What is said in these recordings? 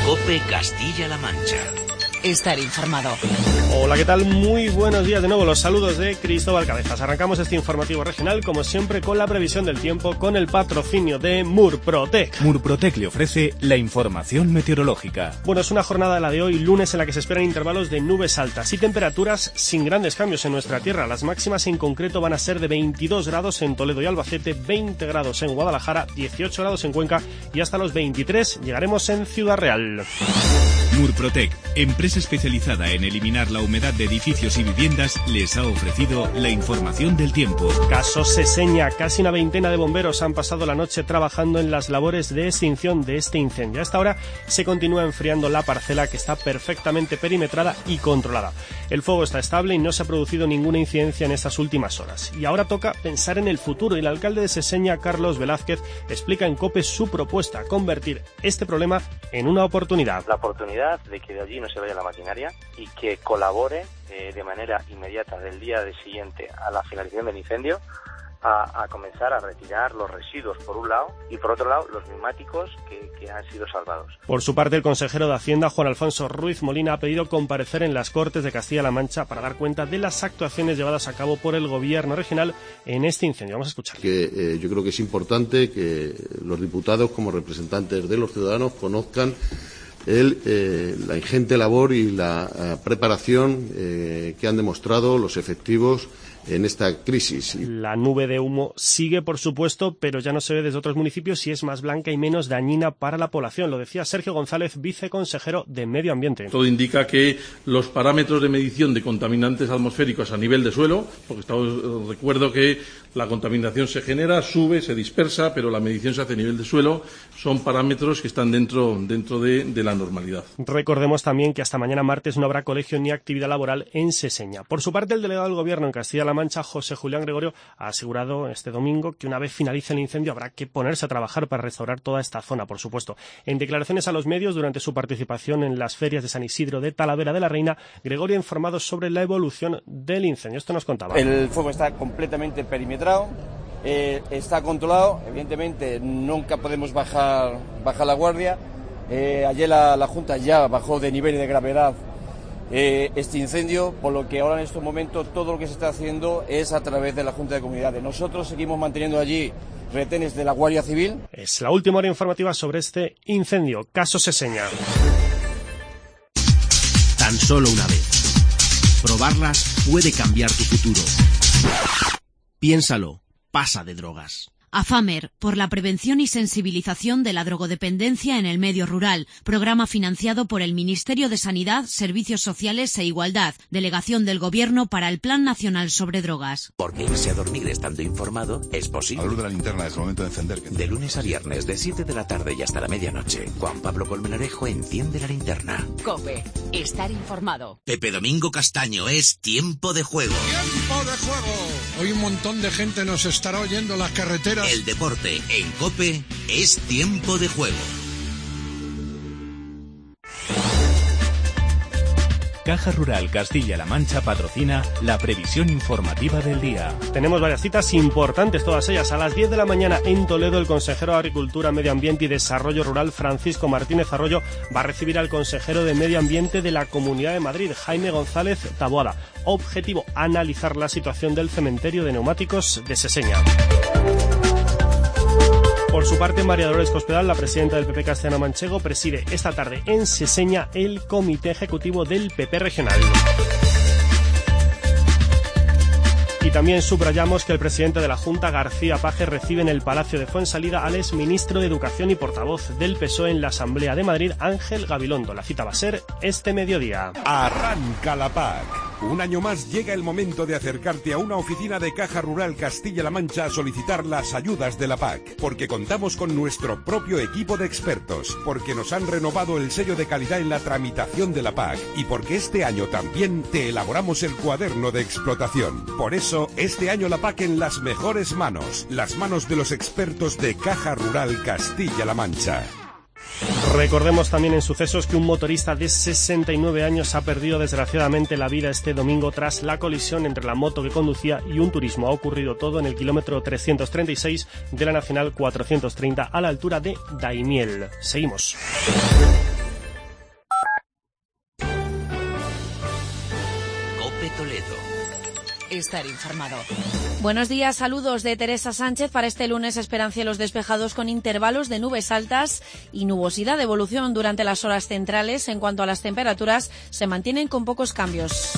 COPE Castilla-La Mancha. Estar informado. Hola, ¿qué tal? Muy buenos días de nuevo. Los saludos de Cristóbal Cabezas. Arrancamos este informativo regional, como siempre, con la previsión del tiempo, con el patrocinio de Murprotec. Murprotec le ofrece la información meteorológica. Bueno, es una jornada la de hoy, lunes, en la que se esperan intervalos de nubes altas y temperaturas sin grandes cambios en nuestra tierra. Las máximas en concreto van a ser de 22 grados en Toledo y Albacete, 20 grados en Guadalajara, 18 grados en Cuenca y hasta los 23 llegaremos en Ciudad Real. Murprotec, empresa especializada en eliminar la humedad de edificios y viviendas, les ha ofrecido la información del tiempo. Caso Seseña, casi una veintena de bomberos han pasado la noche trabajando en las labores de extinción de este incendio. A esta hora se continúa enfriando la parcela, que está perfectamente perimetrada y controlada. El fuego está estable y no se ha producido ninguna incidencia en estas últimas horas. Y ahora toca pensar en el futuro, y el alcalde de Seseña, Carlos Velázquez, explica en COPE su propuesta: convertir este problema en una oportunidad. La oportunidad de que de allí no se vaya la maquinaria y que colabore de manera inmediata del día siguiente a la finalización del incendio a comenzar a retirar los residuos por un lado y por otro lado los neumáticos que han sido salvados. Por su parte, el consejero de Hacienda, Juan Alfonso Ruiz Molina, ha pedido comparecer en las Cortes de Castilla-La Mancha para dar cuenta de las actuaciones llevadas a cabo por el gobierno regional en este incendio. Vamos a escuchar. Yo creo que es importante que los diputados, como representantes de los ciudadanos, conozcan la ingente labor y la preparación que han demostrado los efectivos en esta crisis. La nube de humo sigue, por supuesto, pero ya no se ve desde otros municipios y es más blanca y menos dañina para la población. Lo decía Sergio González, viceconsejero de Medio Ambiente. Todo indica que los parámetros de medición de contaminantes atmosféricos a nivel de suelo, porque recuerdo que la contaminación se genera, sube, se dispersa, pero la medición se hace a nivel de suelo, son parámetros que están dentro de la normalidad. Recordemos también que hasta mañana martes no habrá colegio ni actividad laboral en Seseña. Por su parte, el delegado del Gobierno en Castilla-La Mancha, José Julián Gregorio, ha asegurado este domingo que una vez finalice el incendio habrá que ponerse a trabajar para restaurar toda esta zona, por supuesto. En declaraciones a los medios durante su participación en las ferias de San Isidro de Talavera de la Reina, Gregorio ha informado sobre la evolución del incendio. Esto nos contaba. El fuego está completamente perimetrado, está controlado. Evidentemente nunca podemos bajar la guardia. Ayer la Junta ya bajó de nivel y de gravedad este incendio, por lo que ahora en estos momentos todo lo que se está haciendo es a través de la Junta de Comunidades. Nosotros seguimos manteniendo allí retenes de la Guardia Civil. Es la última hora informativa sobre este incendio. Caso Seseña. Tan solo una vez. Probarlas puede cambiar tu futuro. Piénsalo, pasa de drogas. AFAMER, por la prevención y sensibilización de la drogodependencia en el medio rural, programa financiado por el Ministerio de Sanidad, Servicios Sociales e Igualdad, Delegación del Gobierno para el Plan Nacional sobre Drogas. Porque irse a dormir estando informado es posible. A la luz de la linterna es el momento de encender. De lunes a viernes, de 7 de la tarde y hasta la medianoche, Juan Pablo Colmenarejo enciende la linterna. COPE, estar informado. Pepe Domingo Castaño, es tiempo de juego. ¡Tiempo de juego! Hoy un montón de gente nos estará oyendo en las carreteras. El deporte en COPE es tiempo de juego. Caja Rural Castilla-La Mancha patrocina la previsión informativa del día. Tenemos varias citas importantes, todas ellas. A las 10 de la mañana en Toledo, el consejero de Agricultura, Medio Ambiente y Desarrollo Rural, Francisco Martínez Arroyo, va a recibir al consejero de Medio Ambiente de la Comunidad de Madrid, Jaime González Taboada. Objetivo: analizar la situación del cementerio de neumáticos de Seseña. Por su parte, María Dolores Cospedal, la presidenta del PP castellano-manchego, preside esta tarde en Seseña el Comité Ejecutivo del PP Regional. Y también subrayamos que el presidente de la Junta, García Paje, recibe en el Palacio de Fuensalida al exministro de Educación y portavoz del PSOE en la Asamblea de Madrid, Ángel Gabilondo. La cita va a ser este mediodía. Arranca la PAC. Un año más llega el momento de acercarte a una oficina de Caja Rural Castilla-La Mancha a solicitar las ayudas de la PAC, porque contamos con nuestro propio equipo de expertos, porque nos han renovado el sello de calidad en la tramitación de la PAC y porque este año también te elaboramos el cuaderno de explotación. Por eso, este año la PAC en las mejores manos, las manos de los expertos de Caja Rural Castilla-La Mancha. Recordemos también en sucesos que un motorista de 69 años ha perdido desgraciadamente la vida este domingo tras la colisión entre la moto que conducía y un turismo. Ha ocurrido todo en el kilómetro 336 de la Nacional 430 a la altura de Daimiel. Seguimos. Estar informado. Buenos días, saludos de Teresa Sánchez. Para este lunes esperan cielos despejados con intervalos de nubes altas y nubosidad de evolución durante las horas centrales. En cuanto a las temperaturas, se mantienen con pocos cambios.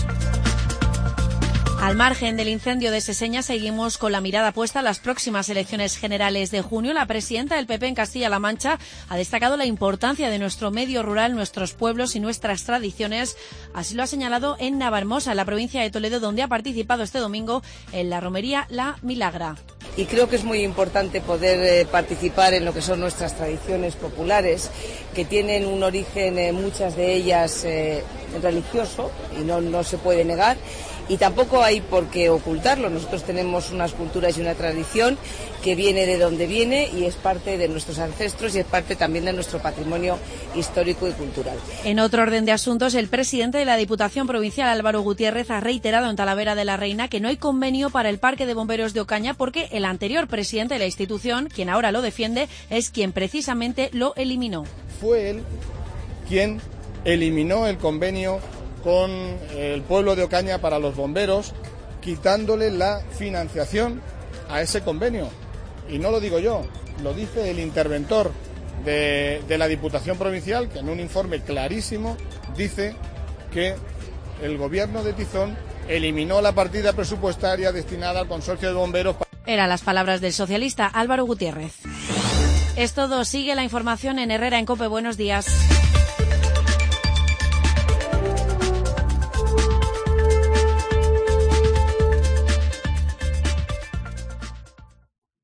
Al margen del incendio de Seseña, seguimos con la mirada puesta a las próximas elecciones generales de junio. La presidenta del PP en Castilla-La Mancha ha destacado la importancia de nuestro medio rural, nuestros pueblos y nuestras tradiciones. Así lo ha señalado en Navarmosa, en la provincia de Toledo, donde ha participado este domingo en la romería La Milagra. Y creo que es muy importante poder participar en lo que son nuestras tradiciones populares, que tienen un origen, muchas de ellas, religioso, y no se puede negar. Y tampoco hay por qué ocultarlo. Nosotros tenemos unas culturas y una tradición que viene de donde viene y es parte de nuestros ancestros y es parte también de nuestro patrimonio histórico y cultural. En otro orden de asuntos, el presidente de la Diputación Provincial, Álvaro Gutiérrez, ha reiterado en Talavera de la Reina que no hay convenio para el Parque de Bomberos de Ocaña porque el anterior presidente de la institución, quien ahora lo defiende, es quien precisamente lo eliminó. Fue él quien eliminó el convenio con el pueblo de Ocaña para los bomberos, quitándole la financiación a ese convenio. Y no lo digo yo, lo dice el interventor de la Diputación Provincial, que en un informe clarísimo dice que el gobierno de Tizón eliminó la partida presupuestaria destinada al consorcio de bomberos. Eran las palabras del socialista Álvaro Gutiérrez. Es todo, sigue la información en Herrera en COPE. Buenos días.